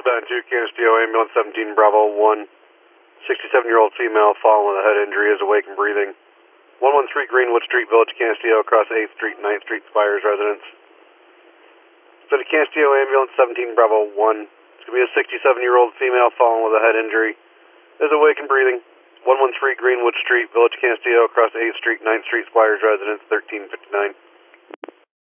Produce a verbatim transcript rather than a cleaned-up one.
nine two, Canisteo, ambulance seventeen, Bravo one, sixty-seven-year-old female fallen with a head injury is awake and breathing. one one three Greenwood Street, Village, Canisteo, across eighth Street, ninth Street, Spires residence. So the Canisteo, ambulance seventeen, Bravo one. It's going to be a sixty-seven-year-old female fallen with a head injury is awake and breathing. one one three Greenwood Street, Village, Canisteo, across eighth Street, ninth Street, Spires residence, thirteen fifty-nine.